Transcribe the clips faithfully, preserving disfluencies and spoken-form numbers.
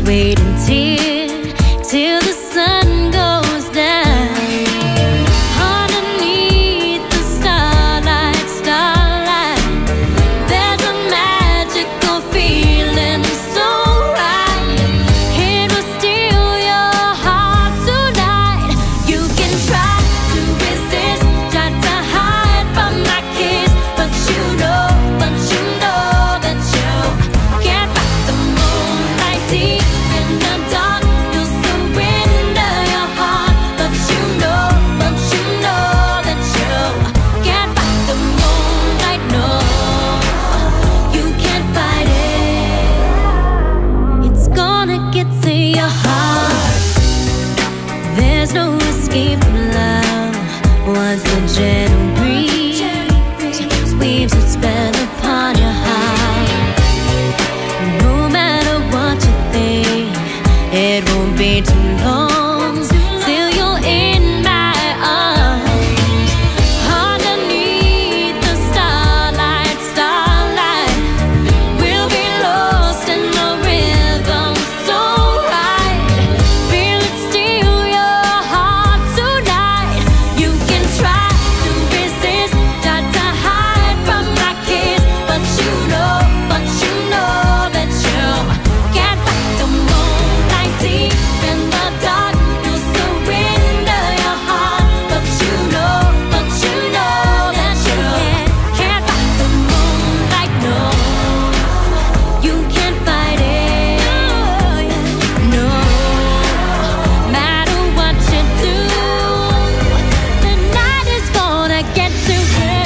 wait until, till the sun goes down. Underneath the starlight, starlight, there's a magical feeling so right. It will steal your heart tonight. You can try to resist, try to hide from my kiss, but you know, but you know that you can't fight the moonlight deep in the dark. You'll surrender your heart, but you know, but you know that you can't fight the moonlight. No, you can't fight it. It's gonna get to your heart. There's no escape from love once the gentle breeze weaves its spell upon your heart. No matter what you think, it won't be too long till you're in my arms. Underneath the starlight, starlight, we'll be lost in the rhythm so right. Feel it steal your heart tonight. You can try to resist, try to hide from my kiss, but you know, but you know that you can't fight the moonlight deep in the dark. You'll surrender your heart, but you know, but you know that you can't fight the moonlight. No, you can't fight it. No, matter what you do, the night is gonna get to you.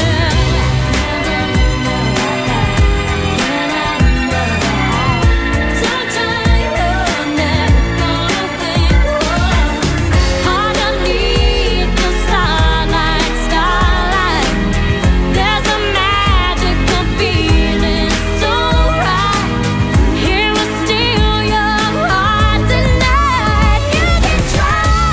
Don't try, you're never gonna win. Underneath the starlight, starlight, there's a magical feeling so right. It will steal your heart tonight. You can try,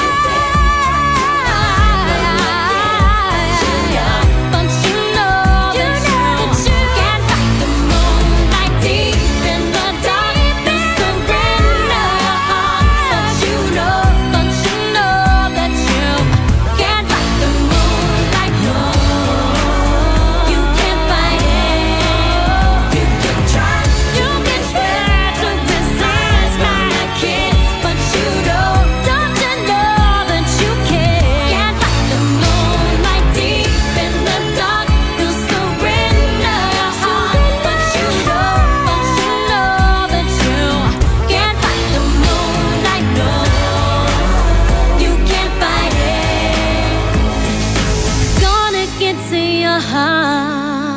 but you know that you can't fight the moonlight deep in the dark. You surrender your heart, but you know, but you know that you can't fight the moonlight. No, you can't fight it. You can try, you can try to resist my kiss, but you know, don't you know that you can't fight the moonlight deep in the dark. You surrender your heart, but you know, but you know that you can't fight the moonlight. No, you can't fight it. It's gonna get to your heart.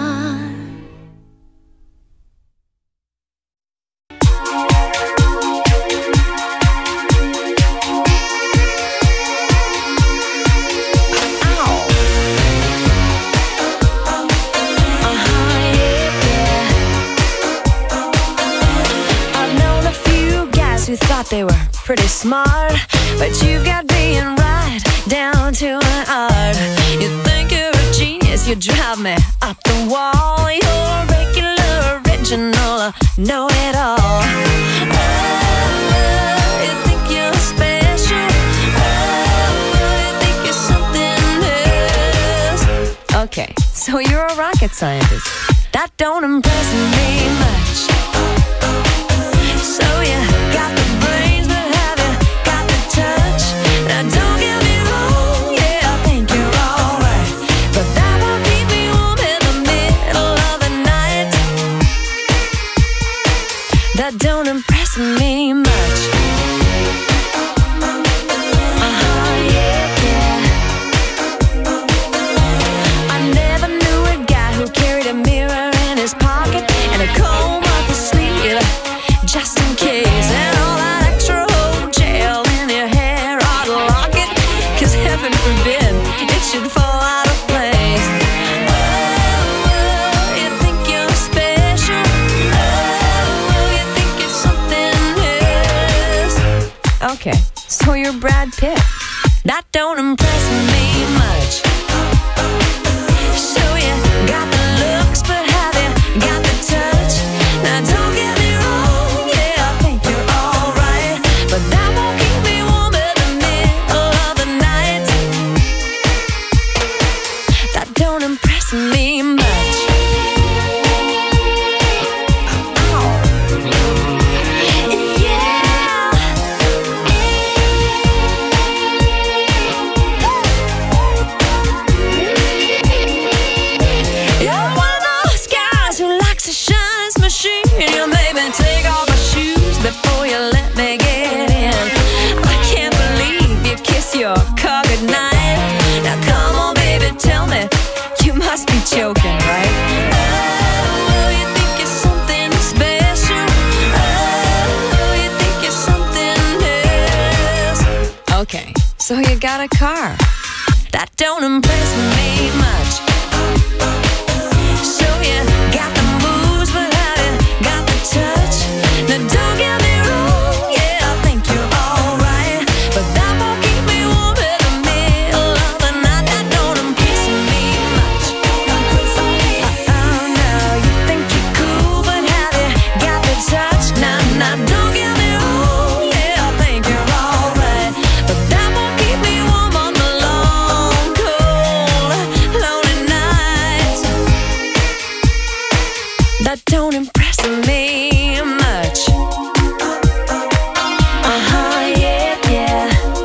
I've known a few guys who thought they were pretty smart, but you've got being right down to an art. You think you're a genius, you drive me up the wall. You're regular, original, know-it-all. Oh, you think you're special. Oh, you think you're something else. Okay, so you're a rocket scientist. That don't impress me much. So you got the brains, but have you got the touch? Now don't get me wrong, yeah, I think you're alright, but that won't keep me warm in the middle of the night. That don't impress me much. Uh-huh, yeah, yeah. I never knew a guy who carried a mirror in his pocket and a comb up his sleeve, just in case. And all that extra old gel in your hair, I'd lock it, 'cause heaven forbid it should fall out of place. Oh, you think you're special. Oh, you think you're something else. Okay, so you're Brad Pitt. That don't impress me much. So you got the looks, but have you got the touch? Now don't get me wrong, yeah, I think you're all exercise machine. You made me take off my shoes before you let me get in. I can't believe you kiss your car goodnight. Now come on, baby, tell me, you must be joking, right? Oh, you think you're something special. Oh, you think you're something else. Okay, so you got a car. That don't impress me much. So you got the moves, but have you got the touch? Now don't get me wrong, yeah, I think you're alright, but that won't keep me warm in the middle of the night. That don't impress me much. Oh no, you think you're cool, but have you got the touch? Now, now don't get me wrong, yeah, I think you're alright, but that won't keep me warm on the long, cold, lonely nights. That don't impress me much. Uh-huh, yeah, yeah.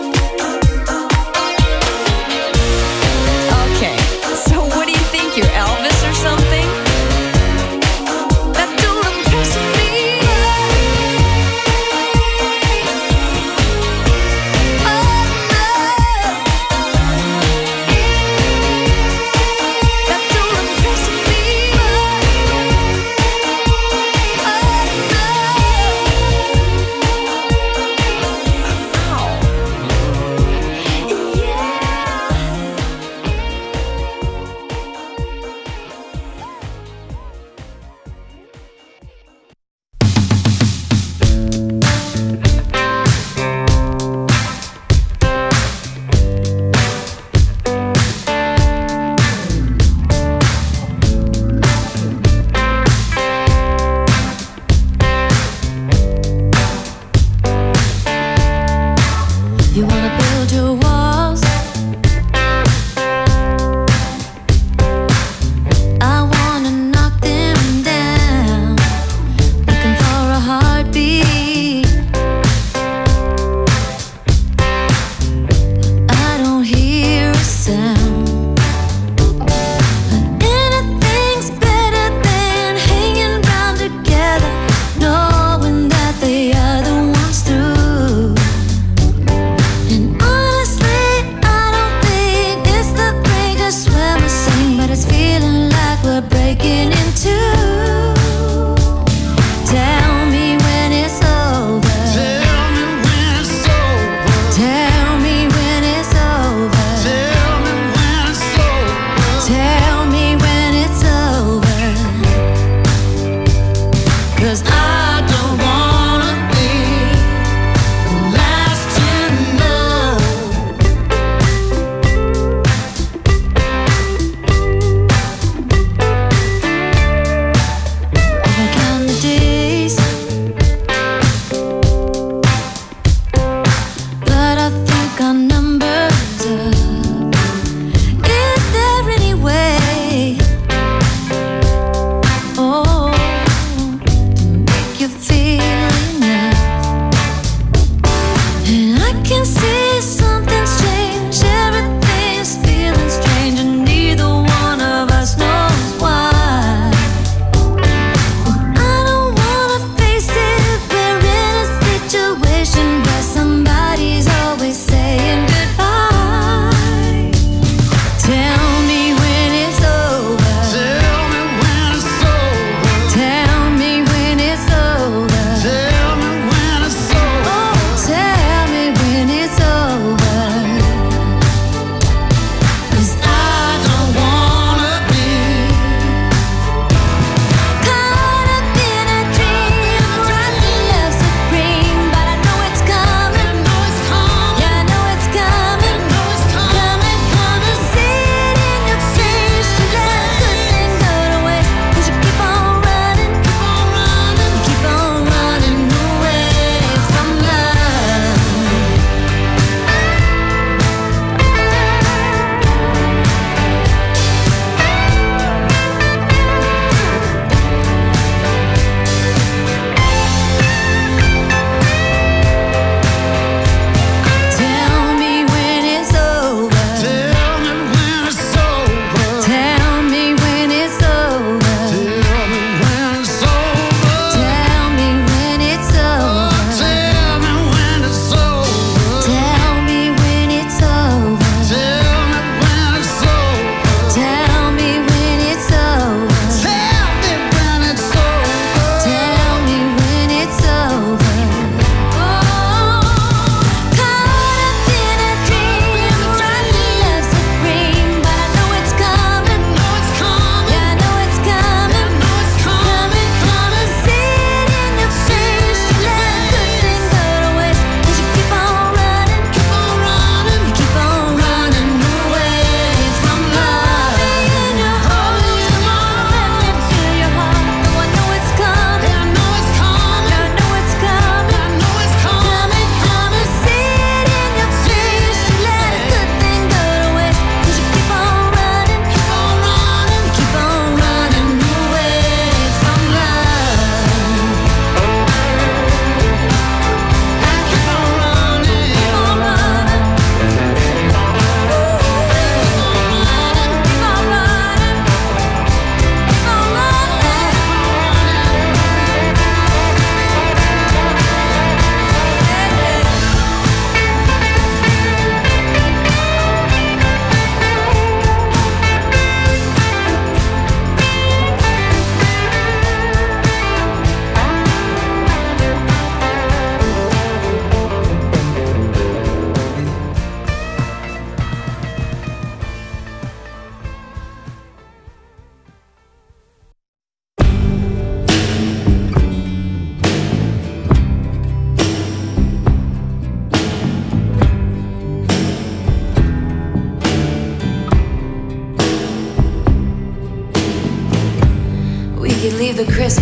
Okay, so what do you think, you're Elvis or something? That don't impress me. Oh, no. That don't impress me. Oh,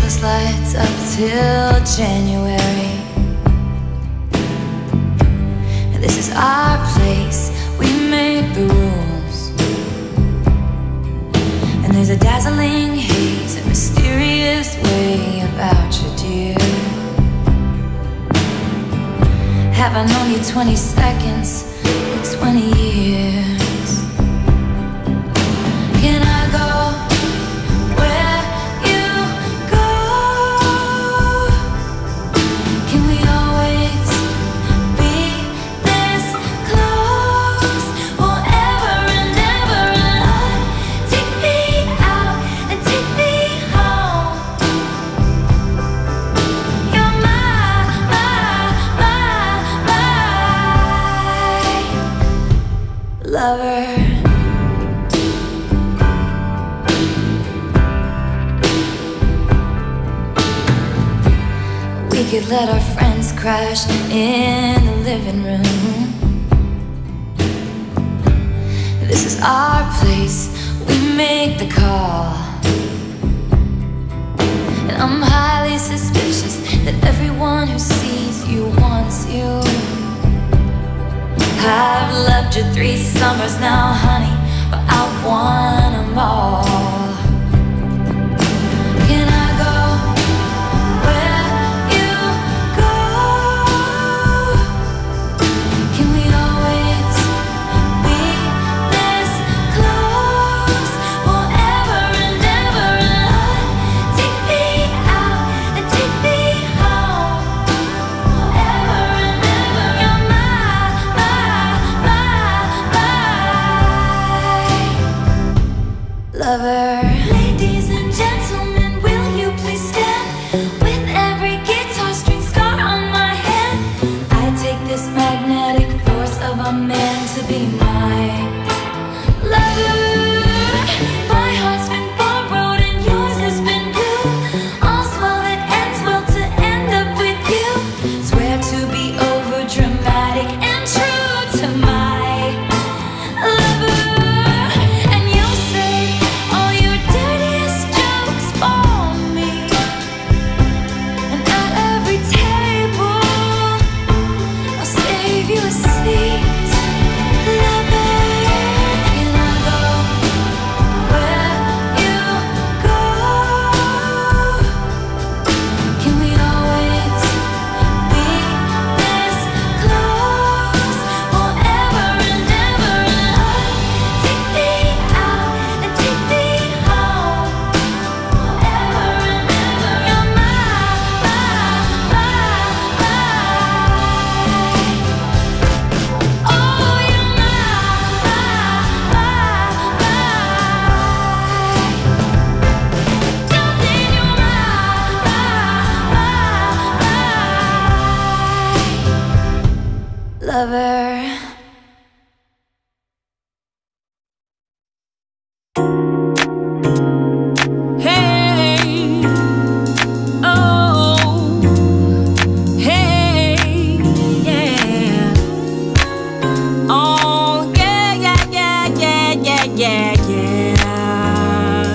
Christmas lights up till January. This is our place, we make the rules. And there's a dazzling haze, a mysterious way about you, dear. Have I known you twenty seconds or twenty years? Can I go where you go? Can we always be this close forever and ever? And on, take me out and take me home. You're my, my, my, my lover. We could let our friends crash in the living room. This is our place, we make the call. And I'm highly suspicious that everyone who sees you wants you. I've loved you three summers now, honey, but I want them all. Can I go where you go? Can we always be this close forever and ever? And on, take me out and take me home forever and ever. You're my, my, my lover. Ladies and gentlemen, will you please stand? With every guitar string scar on my hand, I take this magnetic force of a man to be my lover. My heart's been borrowed and yours has been blue. All's well that ends well to end up with you. Swear to be over dramatic and true to my lover. And you'll say all your dirtiest jokes for me. And at every table I'll save you a seat. Lover, can I go where you go? Can we always be this close forever and ever? And on, take me out and take me home forever and ever. You're my, my, my, my. Oh, you're my, my, my, my. Darling, you're my, my, my, my lover. Hey, oh, hey, yeah. Oh, yeah, yeah, yeah, yeah, yeah, yeah, yeah.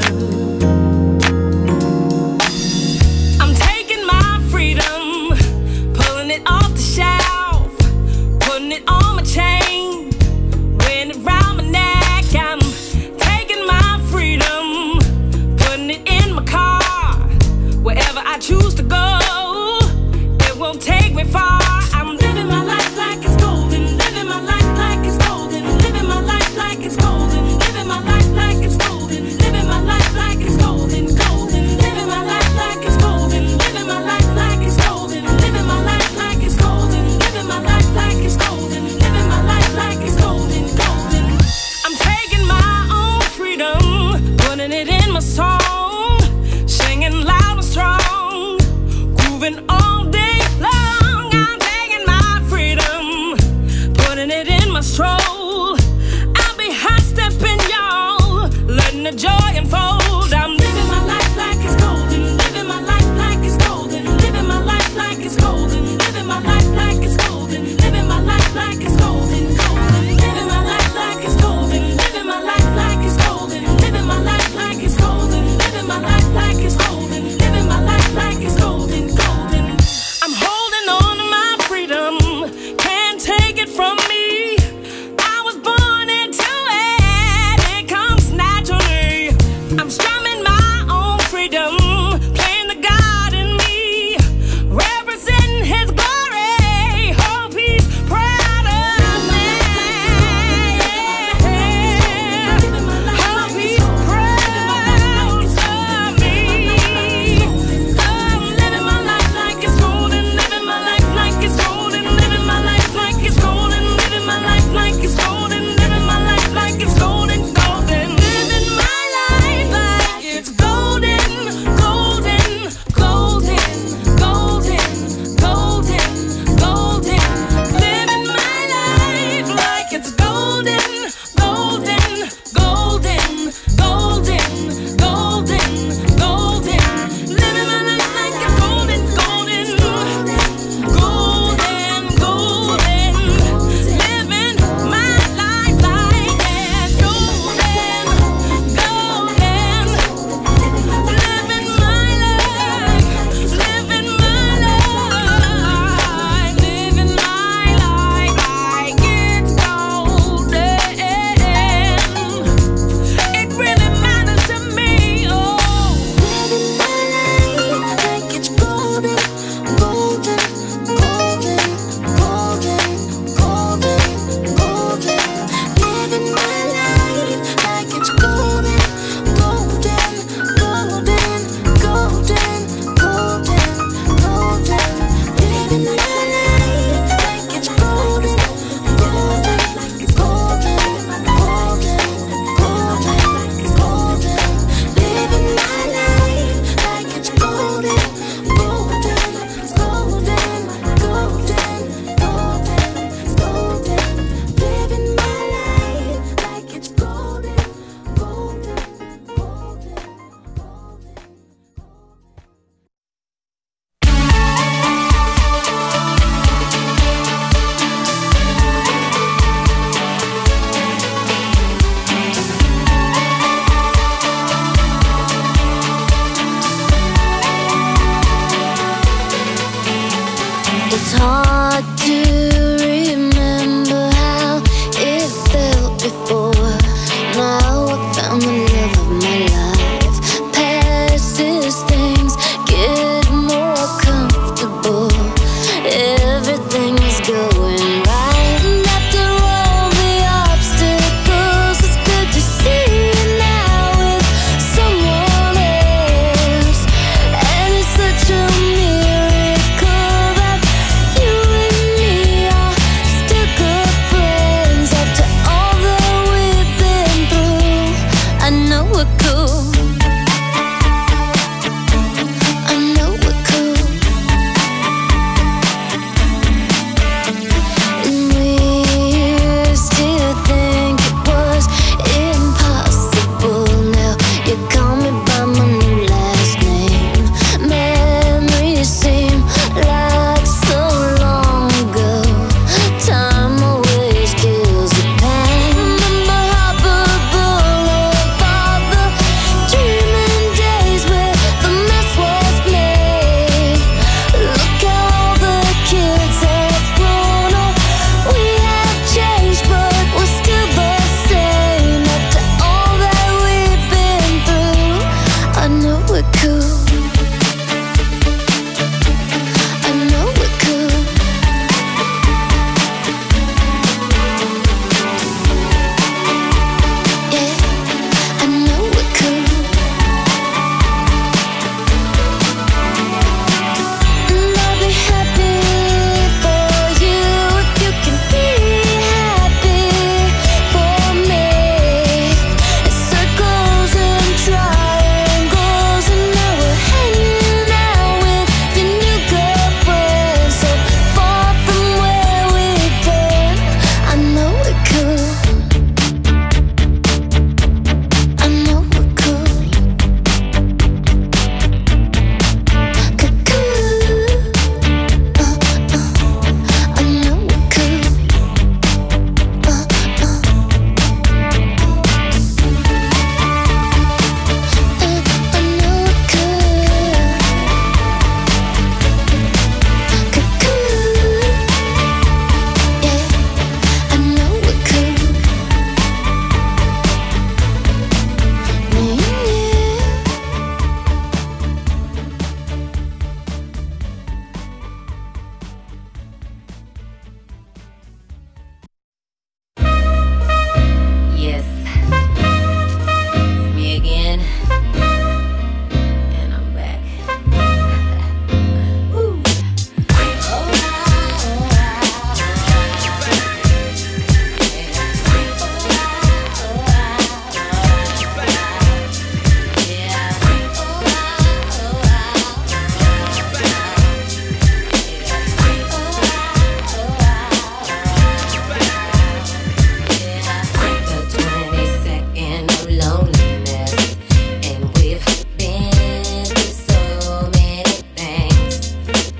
I'm taking my freedom, pulling it off the shelf, putting it on my chain, wearing it round my neck. I'm taking my freedom, putting it in my car. Wherever I choose to go, it won't take me far. I'm living my life like it's golden, living my life like it's golden, living my life like it's golden, living my life like it's golden, living my life like it's golden, golden, living my life like it's golden, living my life like it's golden, living my life like it's golden, living my life like it's golden, living my life like it's golden, golden. I'm taking my own freedom, putting it in my song, singing loud and strong, hard to remember how it felt before. Now I found the love of my life. Past these things get more comfortable. Everything is going right. And after all the obstacles, it's good to see you now with someone else. And it's such a miracle that you and me are still good friends after all that we've been through. I know we're cool. I know we're cool. And we used to think it was impossible. Now you call me by my new last name. Memories seem like so long ago. Time always kills the pain. Remember Harper Boulevard, the dreaming days where the mess was made. Look how all the kids have grown up. We have changed, but we're still the same. After all that we've been through, I know we're cool. I know we're cool. Yeah, I know we're cool. And I'll be happy for you if you can be happy for me. It's circles and triangles, and now we're hanging out with your new girlfriend. So far from where we've been, I know we're cool. I know we're cool. Cuckoo. Uh, uh. I know we're cool. Uh, uh. Uh, I know we're cool. Cuckoo. Yeah, I know we're cool. Yeah. Yes, it's me again, and I'm back. Woo. The twenty-second of loneliness, and we've been through so many things.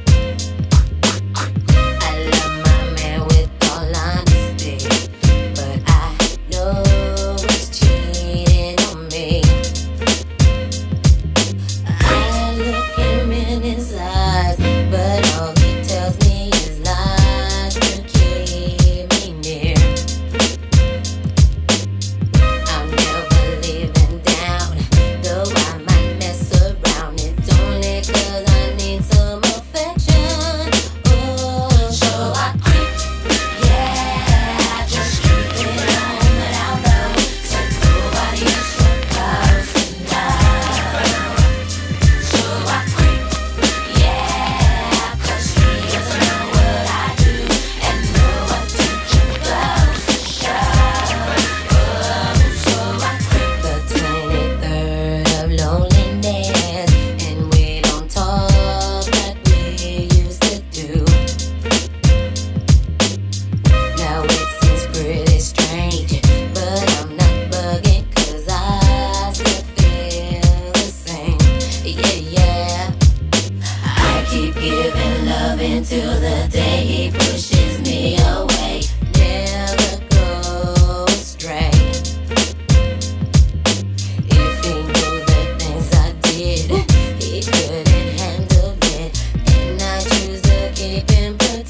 I love my man with all honesty, but I know he's cheating on me. I look him in his eyes, but all he tells me is lies to keep me near. I'm never leaving down, though I might mess around. It's only 'cause I need some affection. Oh, so I creep, yeah, I just keep it on the down low, so nobody else survives tonight. So I creep, yeah, 'cause he doesn't know what I do, and no attention goes to show. So I creep. The twenty-third of loneliness, and we don't talk like we used to do. Now it seems pretty strange, but I'm not bugging 'cause I still feel the same. Yeah, yeah. I keep giving love until the day he pushes me away. Never go astray. If he knew the things I did, he couldn't handle it, and I choose to keep him protected.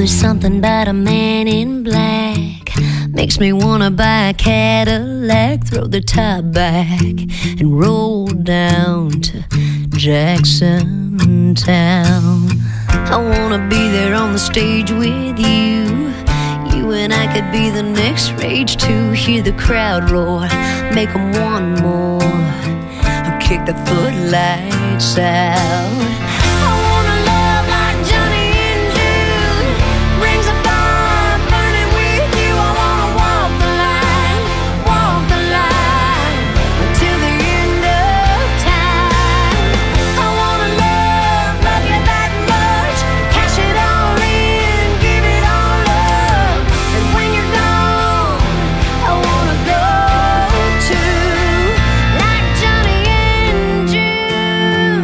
there's something about a man in black. Makes me wanna buy a Cadillac, throw the top back, and roll down to Jackson Town. I wanna be there on the stage with you. You and I could be the next rage to hear the crowd roar. Make them want more, kick the footlights out. I wanna love like Johnny and June. Rings of fire burning with you. I wanna walk the line, walk the line until the end of time. I wanna love, love you that much. Cash it all in, give it all up. And when you're gone, I wanna go to like Johnny and June.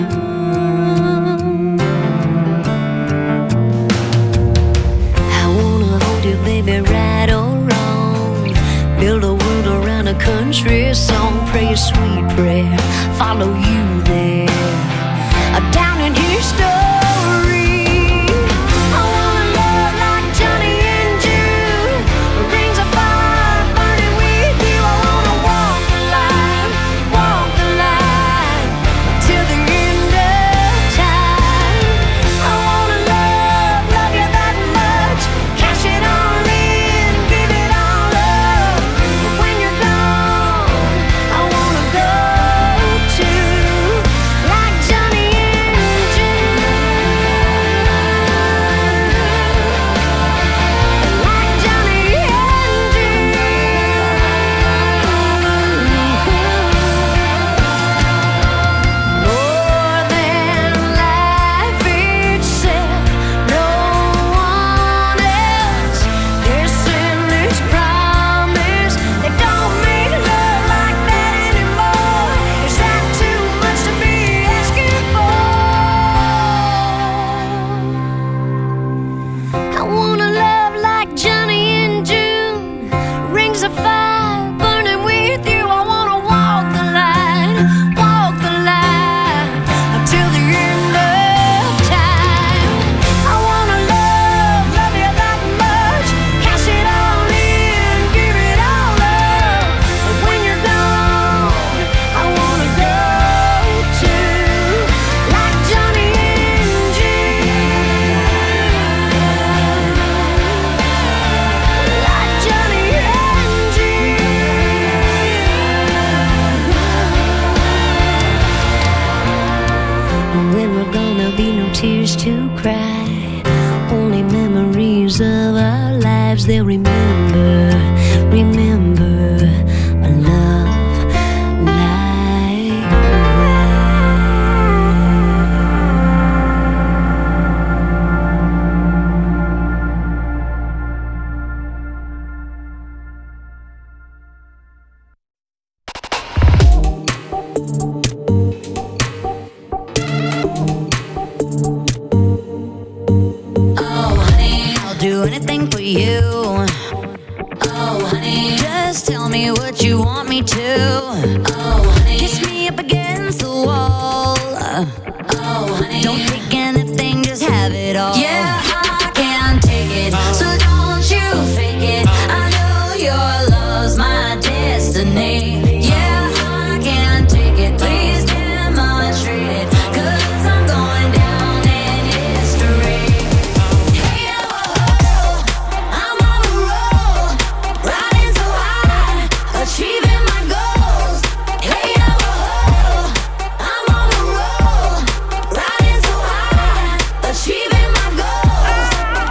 I wanna hold you, baby, right or wrong. Build a world around a country song. Pray a sweet prayer, follow you there, down in history. I wanna love like Johnny and June. Rings of fire burning with you. I wanna walk the line, walk the line till the end of time. I wanna love, love you that much. Cash it all in, give it all up. But when you're gone, I wanna go to like Johnny and June. Like Johnny and June. More than life itself, no one else. This endless promise, they don't make love like that anymore. Is that too much to be asking for? I wanna love like Johnny and June. Rings of fire burning with you. I wanna walk the line, walk the line until the end of time. I wanna love, love you that much. Cash it all in, give it all up. But when you're gone, I wanna go to like Johnny and June. Like Johnny and June. When we're gonna be no tears to cry, only memories of our lives they'll remember, remember a love like that. Oh, honey. I'll do anything for you. Oh, honey. Just tell me what you want me to. Oh, honey. Kiss me up against the wall. Oh, honey. Don't take anything, just have it all. Yeah, I can't take it, so don't you fake it. I know your love's my destiny. Yeah, I can't take it, please demonstrate it, 'cause I'm going down in history. Hey, oh, oh, I'm on a roll, riding so high, achieving my goals. Hey, oh, oh, I'm on a roll, riding so high, achieving my goals.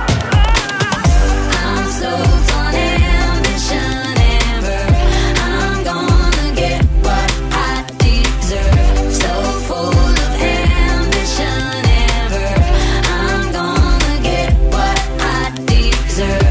I'm so on ambition and verve. I'm gonna get what I deserve. So full of ambition and verve. I'm gonna get what I deserve.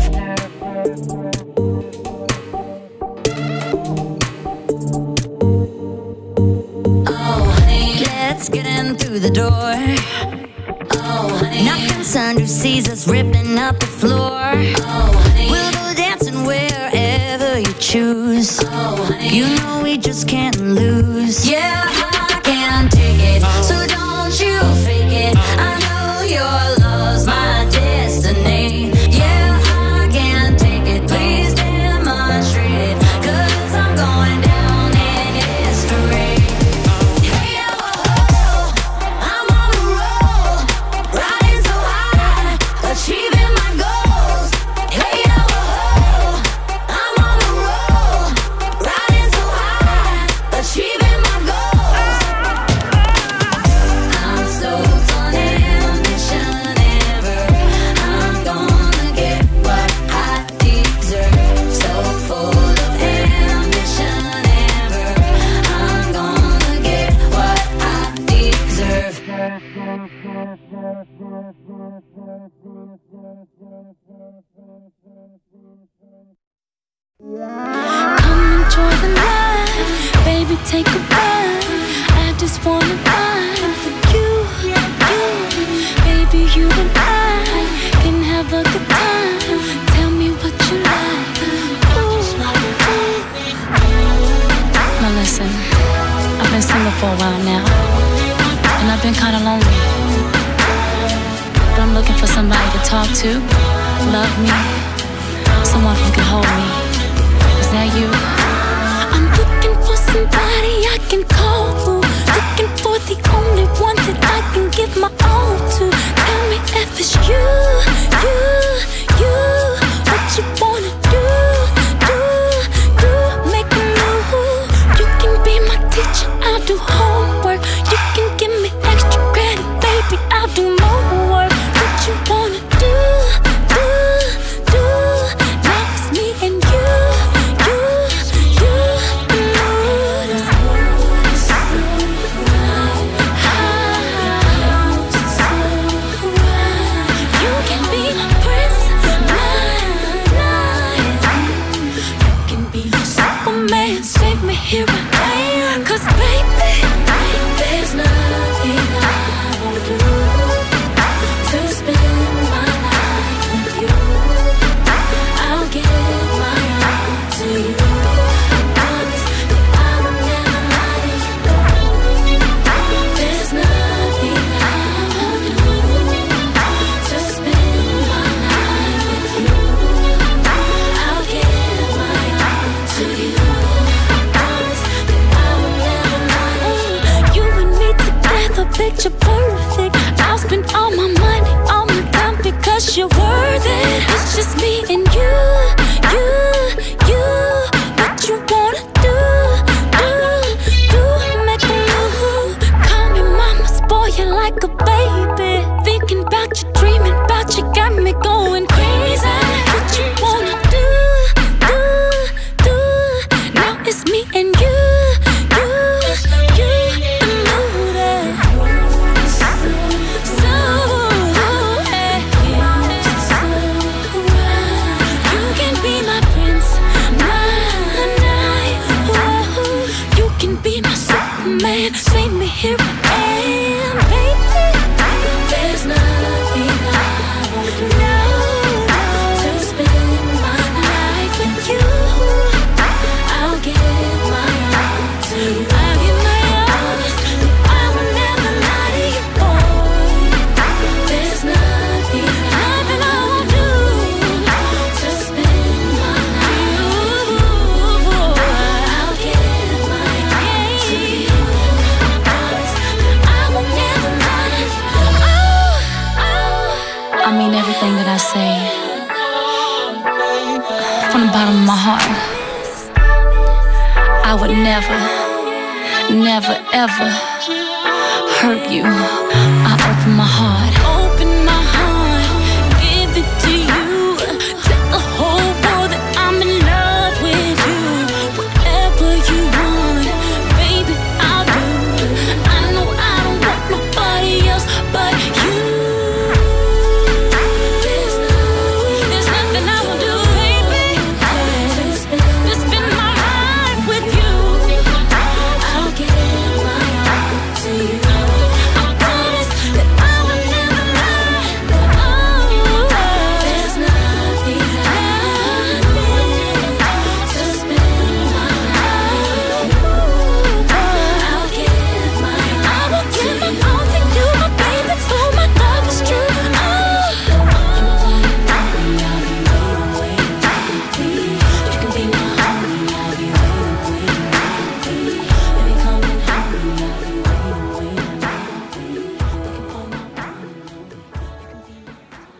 Oh, honey. Let's get in through the door. Oh, honey. Not concerned who sees us ripping up the floor. Oh, honey. We'll go dancing wherever you choose. Oh, honey. You know we just can't lose. Yeah, I can't take it, so don't you fake it. I know your love's my destiny. you and I can have a good time. Tell me what you like. Ooh. Now listen, I've been single for a while now, and I've been kinda lonely. But I'm looking for somebody to talk to, love me, someone who can hold me. Is that you? I'm looking for somebody I can call, looking for the only one that I can give my all to. Tell me if it's you, you, you. What you wanna do, do, do. Make a move. You can be my teacher, I'll do homework. You can give me extra credit, baby, I'll do more work. What you wanna do, do, do. Now it's me and you, you, you. The mood is you can be my prince, mine, mine. You can be my Superman, save me here and there. 'Cause baby, there's nothing I won't do to spend my life with you. I'll give my all to you. Promise that I will never lie to you. There's nothing I won't do to spend my life with you. I'll give my all to you. Promise that I will never lie to you. You and me together, picture perfect. I'll spend all my money, all my time, because you're worth it. It's just me and you, you, you. What you wanna do, do, do. Make a move. Call me mama, spoil you like a baby. Thinking about you, dreaming about you, got me going crazy. What you wanna do, do, do. Now it's me and you, you, you. The mood is so, hey. You can be my prince, mine, mine. Whoa. You can be my Superman, save me here and baby. There's nothing I won't do, no, to spend my life with you. I'll give my all to you. I'll give my all. I will never lie to you, boy. There's nothing, nothing I won't do to spend my life with you. I'll give my all to you. Promise that I will never lie. Oh, oh. I mean everything that I say from the bottom of my heart. I would never, never, ever hurt you. I open my heart, open my heart, give it to you. Tell the whole world that I'm in love with you. Whatever you want, baby, I'll do. I know I don't want nobody else but you. There's nothing, there's nothing I will do, baby, to spend my life with you. I'll give my all to you. I promise that I will never lie. Oh, there's nothing I need to spend my life with you. I'll give my all. I will give my all to you, my baby, so my love is true. Oh, you're my one and only. I'll be waiting, waiting, waiting. You can be my homie. I'll be waiting, waiting, waiting. Baby, come and hold me. I'll be waiting, waiting, waiting. You can hold my one and only. You can be my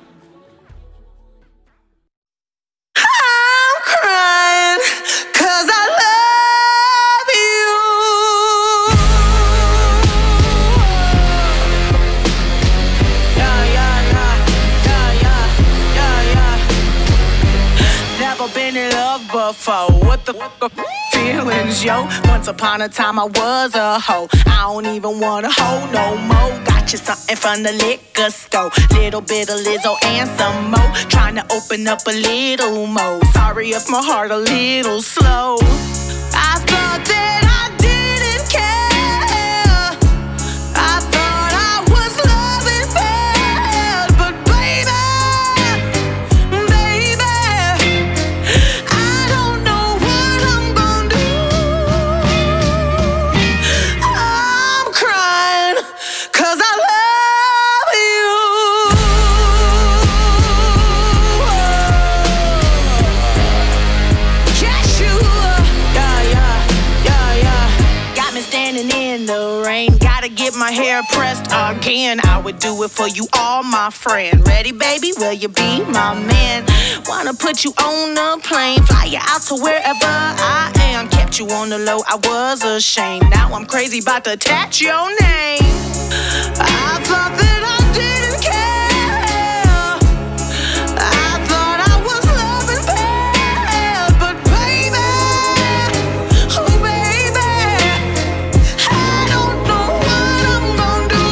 I'm crying 'cause I love you. Yeah, yeah, yeah, yeah, yeah, yeah, yeah. Never been in love before. What the fuck are feelings, yo? Once upon a time I was a hoe. I don't even wanna hoe no more. Got you something from the liquor store. Little bit of Lizzo and some more. Trying to open up a little more. Sorry if my heart a little slow. I thought that I didn't care. I thought I was loving bad. hair pressed again. I would do it for you, all my friend. Ready, baby? Will you be my man? Wanna put you on a plane, fly you out to wherever I am. Kept you on the low, I was ashamed. Now I'm crazy about to attach your name. I thought that I didn't care. I thought I was loving bad, but baby, oh baby, I don't know what I'm gonna do.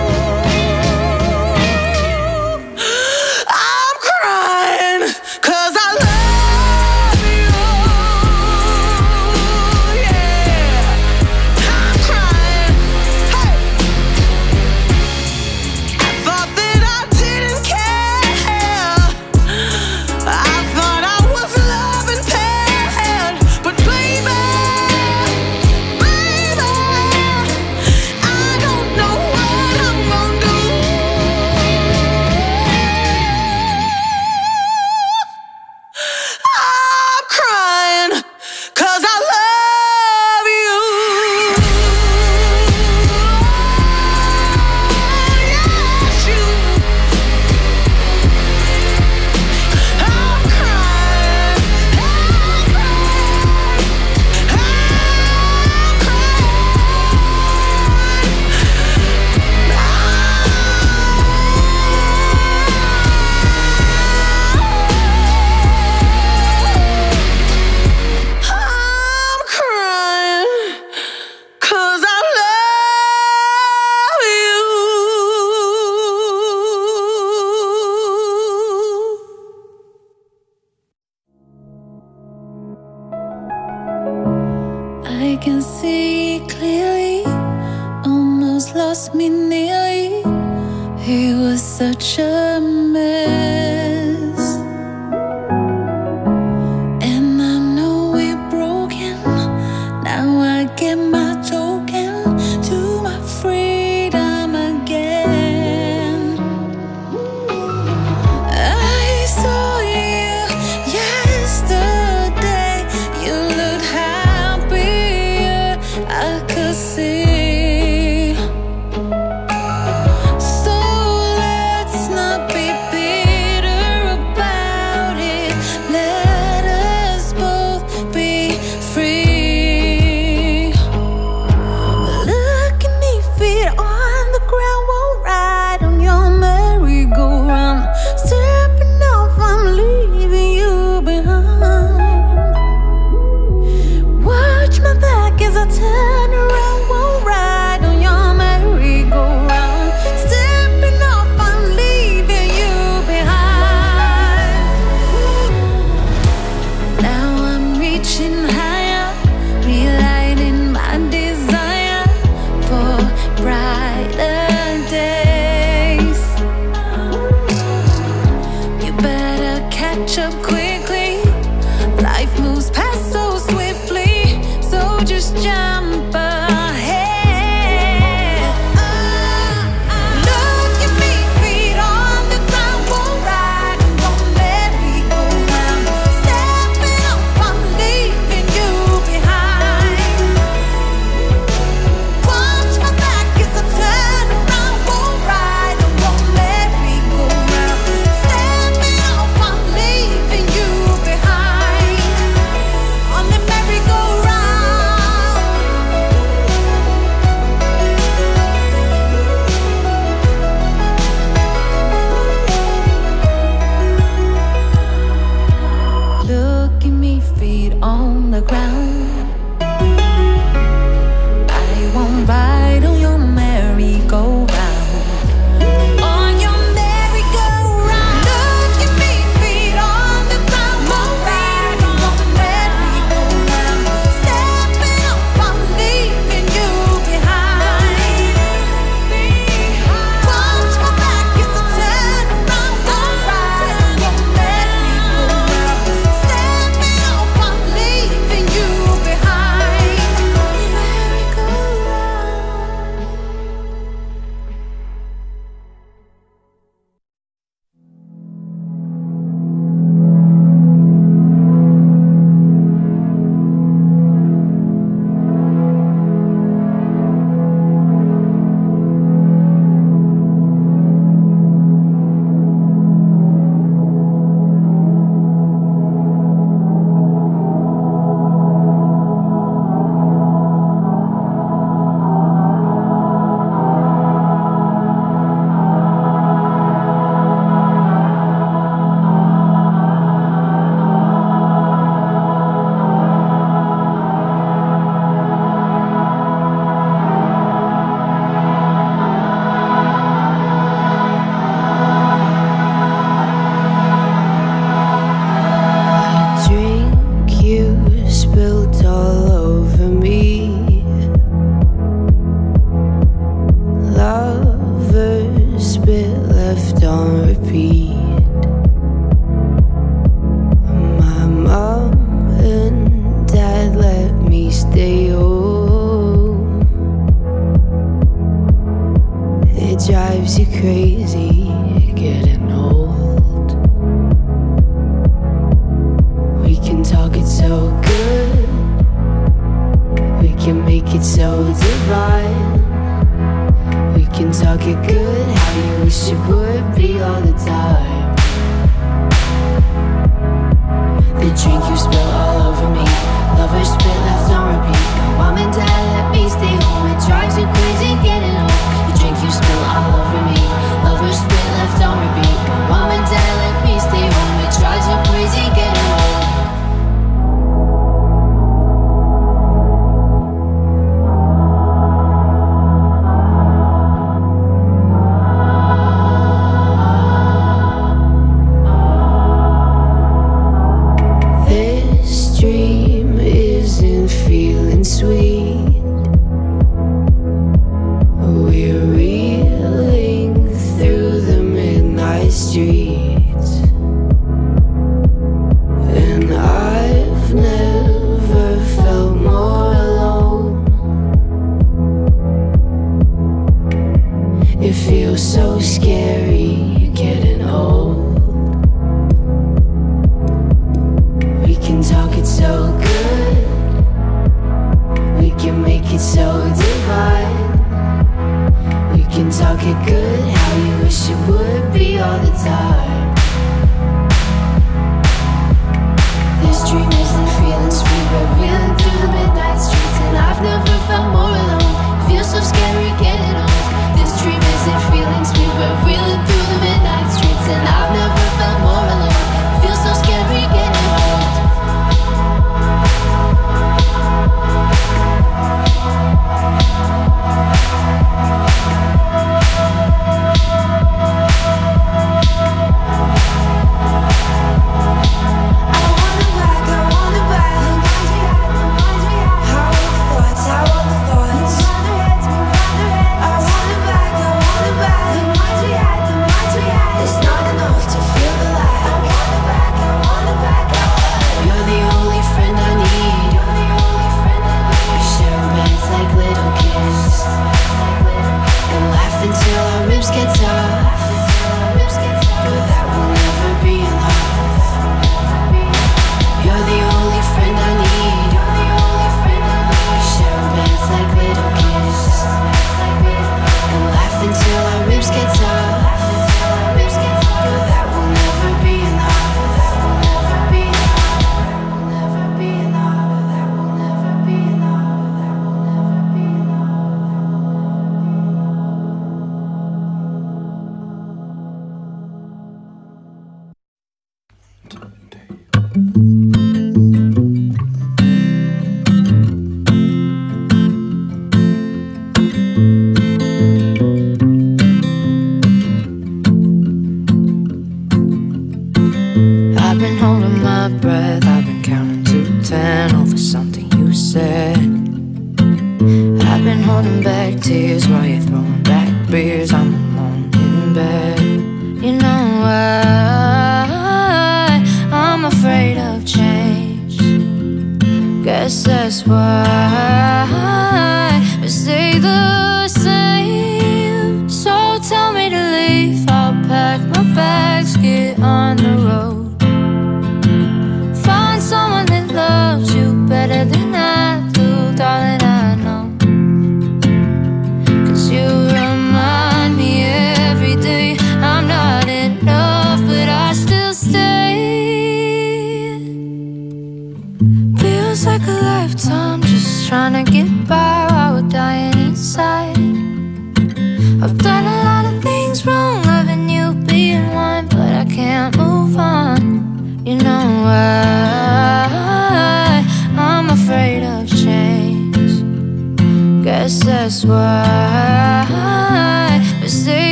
I'm crying 'cause I love you. Yeah, I'm crying. Hey, I thought that I didn't care. I thought I was loving bad, but baby, baby, I don't know what I'm gonna do. I'm crying 'cause I love you. Yes, you. I'm crying. I'm crying. I'm I'm crying 'cause I love you. I can see clearly, almost lost me nearly. He was such a mess, and I know we're broken. Now I get my token to my freedom again. I saw you yesterday. You looked happier, I could see. So let's not be bitter. left on repeat. My mom and dad let me stay home. It drives you crazy getting old. We can talk it so good, we can make it so divine. We can talk it good, how you wish it would be all the time. The drink you spill all over me, lovers spit left on repeat. My mom and dad let me stay home, it drives you crazy getting home. The drink you spill all over me, lovers spit left on repeat. My mom and dad let me stay home, it drives you crazy getting home. Dream isn't feeling sweet. We're reeling through the midnight streets, and I've never felt more alone. It feels so scary getting old. We can talk it so good, we can make it so divine. We can talk it good, how you wish it would be all the time. This dream isn't feeling sweet, we're reeling through the midnight streets, and I've never felt more alone. It feels so scary getting old. This dream isn't feeling sweet, we're reeling through the midnight streets, and I've never felt more alone. It feels so scary getting old. Until our ribs get tough, but that will never be enough. You're the only friend I need. We share beds like little kids, and laugh until our ribs get tough, but that will never be enough. That will never be enough. That will never be enough. That will never be enough. I've been holding my breath, I've been counting to ten over something you said. I've been holding back tears while you're throwing back beers. I'm alone in bed. You know why I'm afraid of change? Guess that's why we stay the same. So tell me to leave, I'll pack my bags, get on the road. Find someone that loves you better than I do, darling, I know. Cause you remind me every day I'm not enough, but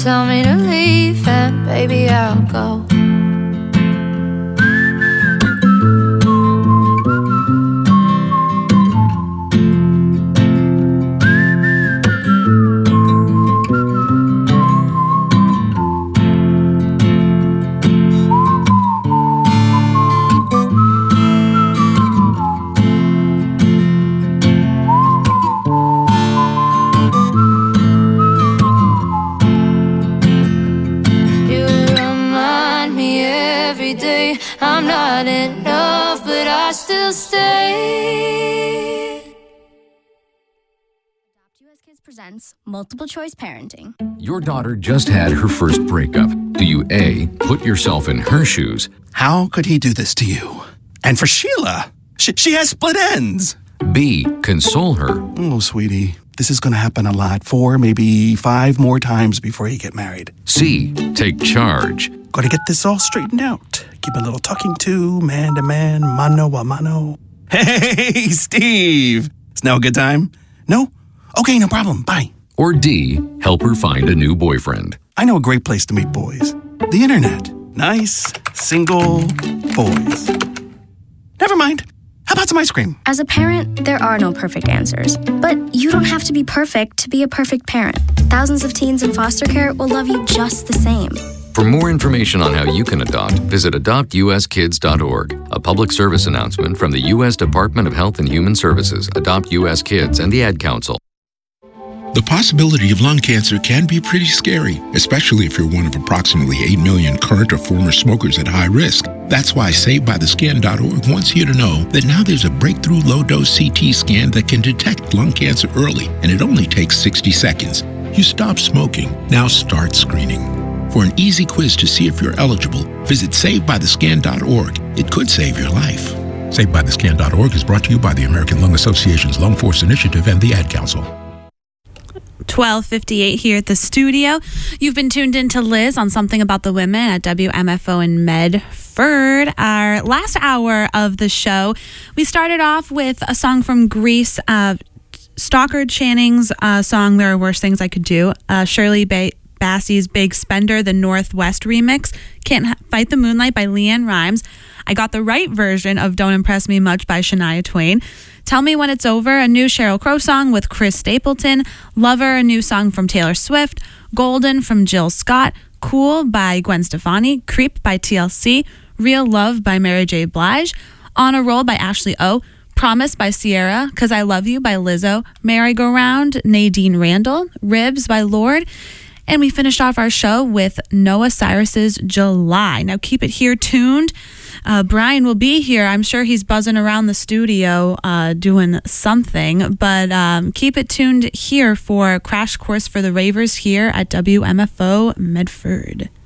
tell me to leave, and baby, I'll go. I'm not enough, but I still stay. Adopt U S Kids presents Multiple Choice Parenting. Your daughter just had her first breakup. Do you A, put yourself in her shoes? How could he do this to you? And for Sheila, she, she has split ends. B, console her? Oh, sweetie, this is going to happen a lot. Four, maybe five more times before you get married. C, take charge? Got to get this all straightened out. Give a little talking to, man to man, mano a mano. Hey, Steve! It's now a good time? No? Okay, no problem. Bye. Or D, help her find a new boyfriend? I know a great place to meet boys. The internet. Nice, single boys. Never mind. How about some ice cream? As a parent, there are no perfect answers. But you don't have to be perfect to be a perfect parent. Thousands of teens in foster care will love you just the same. For more information on how you can adopt, visit adopt u s kids dot org. A public service announcement from the U S Department of Health and Human Services, Adopt U S Kids, and the Ad Council. The possibility of lung cancer can be pretty scary, especially if you're one of approximately eight million current or former smokers at high risk. That's why saved by the scan dot org wants you to know that now there's a breakthrough low-dose C T scan that can detect lung cancer early, and it only takes sixty seconds. You stop smoking, now start screening. For an easy quiz to see if you're eligible, visit saved by the scan dot org. It could save your life. saved by the scan dot org is brought to you by the American Lung Association's Lung Force Initiative and the Ad Council. twelve fifty-eight here at the studio. You've been tuned in to Liz on Something About the Women at W M F O in Medford. Our last hour of the show, we started off with a song from Grease, uh, Stockard Channing's uh, song, There Are Worse Things I Could Do. Uh, Shirley ba- Bassey's Big Spender, the Northwest remix. Can't H- Fight the Moonlight by Leanne Rimes. I got the right version of Don't Impress Me Much by Shania Twain. Tell Me When It's Over, a new Sheryl Crow song with Chris Stapleton. Lover, a new song from Taylor Swift. Golden from Jill Scott. Cool by Gwen Stefani. Creep by T L C. Real Love by Mary J. Blige. On a Roll by Ashley O. Promise by Sierra. 'Cause I Love You by Lizzo. Merry Go Round, Nadine Randall. Ribs by Lorde. And we finished off our show with Noah Cyrus's July. Now keep it here tuned. Uh, Brian will be here. I'm sure he's buzzing around the studio uh, doing something. But um, keep it tuned here for Crash Course for the Ravers here at W M F O Medford.